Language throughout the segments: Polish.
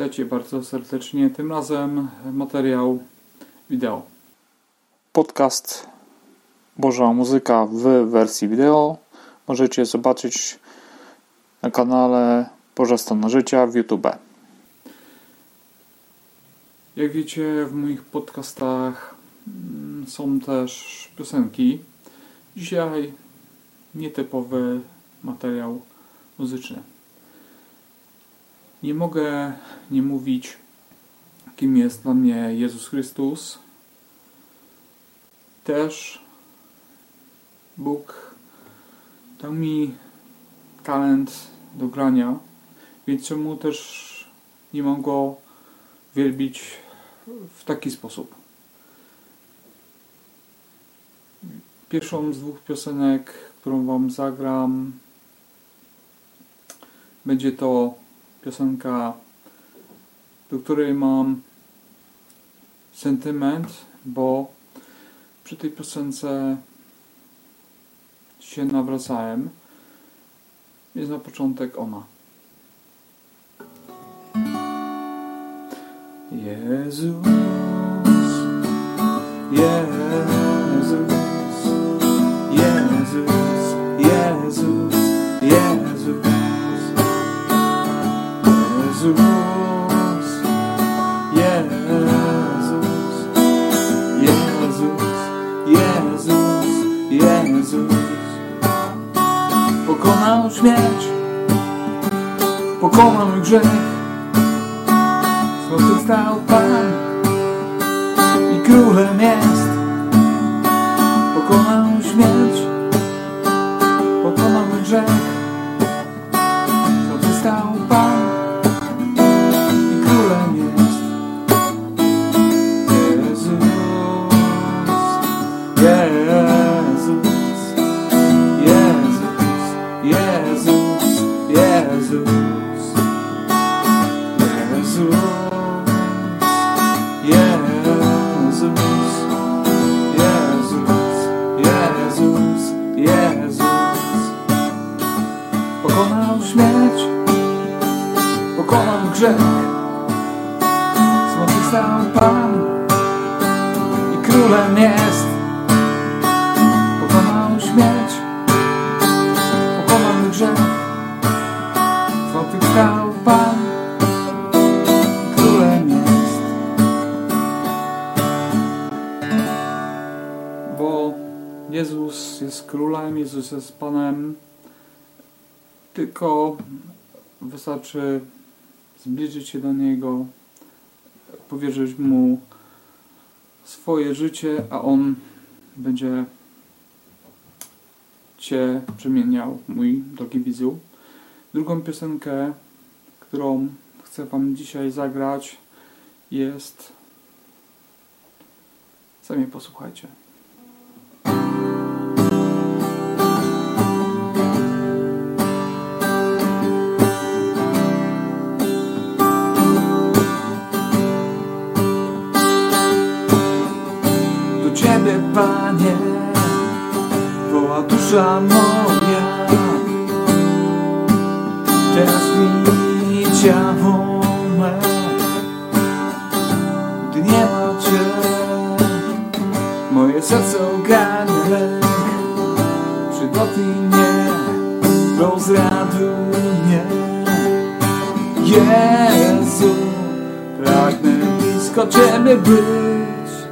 Witajcie bardzo serdecznie. Tym razem materiał wideo. Podcast Boża Muzyka w wersji wideo możecie zobaczyć na kanale Boża Strona Życia w YouTube. Jak wiecie, w moich podcastach są też piosenki. Dzisiaj nietypowy materiał muzyczny. Nie mogę nie mówić, kim jest dla mnie Jezus Chrystus. Też Bóg dał mi talent do grania, więc czemu też nie mam go wielbić w taki sposób. Pierwszą z dwóch piosenek, którą wam zagram, będzie to piosenka, do której mam sentyment, bo przy tej piosence się nawracałem, więc na początek ona. Jezus, Jezus, Jezus, Jezus, Jezus, Jezus, Jezus, Jezus, pokonał śmierć, pokonał grzech, zmartwychwstał Pan i królem jest. Pokonał śmierć, pokonał grzech, zmartwychwstał Pan i królem jest. Pokonał śmierć, pokonał grzech, zmartwychwstał Pan i królem jest. Pokonał śmierć, pokonał grzech, zmartwychwstał Pan i królem jest. Bo Jezus jest królem, Jezus jest Panem. Tylko wystarczy zbliżyć się do Niego, powierzyć Mu swoje życie, a On będzie Cię przemieniał, mój drogi widzu. Drugą piosenkę, którą chcę Wam dzisiaj zagrać, jest... Sami posłuchajcie. Ciebie, Panie, woła dusza moja, teraz mi ciało me, gdy nie ma Cię, moje serce ogarnie lęk, przygotuj mnie, rozraduj mnie. Jezu, pragnę blisko Ciebie być.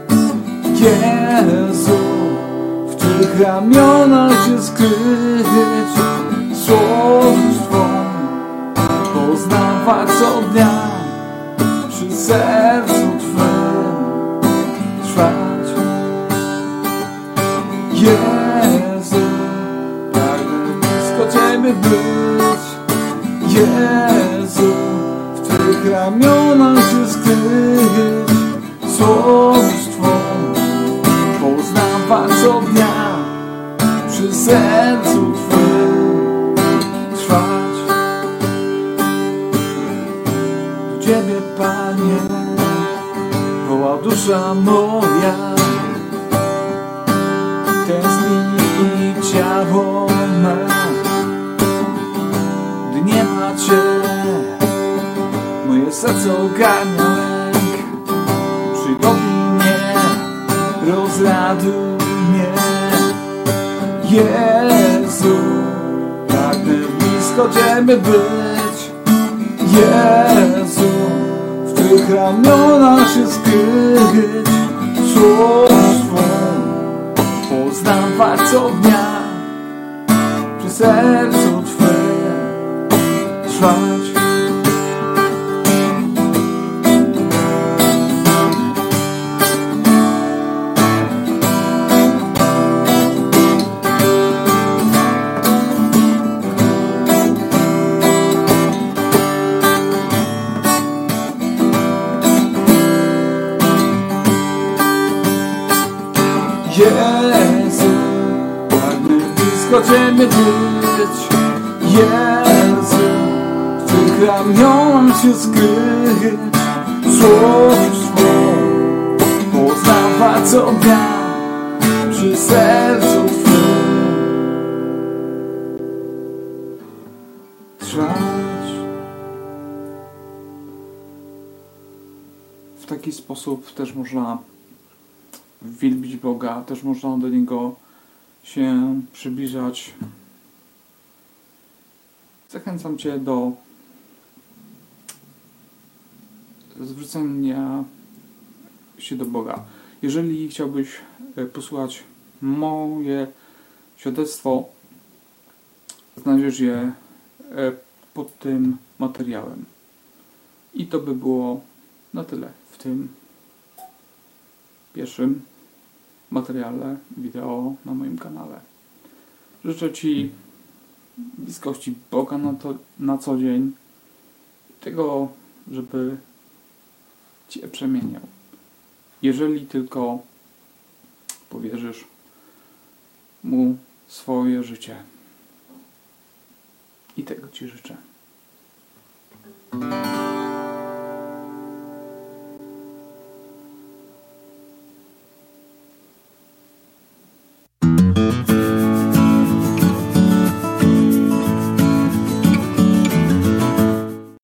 Jezu, w Twych ramionach się skryć, słodycz Twą poznawać co dnia, przy sercu Twym trwać. Jezu, pragnę blisko Ciebie być. Jezu, w Twych ramionach się skryć, słodycz Twą poznawać co dnia, przy sercu Twym trwać. Do Ciebie, Panie, woła dusza moja, tęskni ciało me, gdy nie ma Cię, moje serce ogarnia lęk. Przygotuj mnie, rozraduj mnie. Jezu, pragnę blisko Ciebie być. Jezu, w Twych ramionach się skryć. Słów swą poznawać co dnia, przy sercu Twym trwać. Jezu, pragnę blisko Ciebie być. Jezu, w Twych ramionach się skryć. Słów swą poznawać co dnia, przy sercu Twym trwać. W taki sposób też można wielbić Boga, też można do Niego się przybliżać. Zachęcam Cię do zwrócenia się do Boga. Jeżeli chciałbyś posłuchać moje świadectwo, znajdziesz je pod tym materiałem. I to by było na tyle w tym pierwszym materiale wideo na moim kanale. Życzę Ci bliskości Boga na co dzień, tego, żeby Cię przemieniał. Jeżeli tylko powierzysz Mu swoje życie. I tego Ci życzę.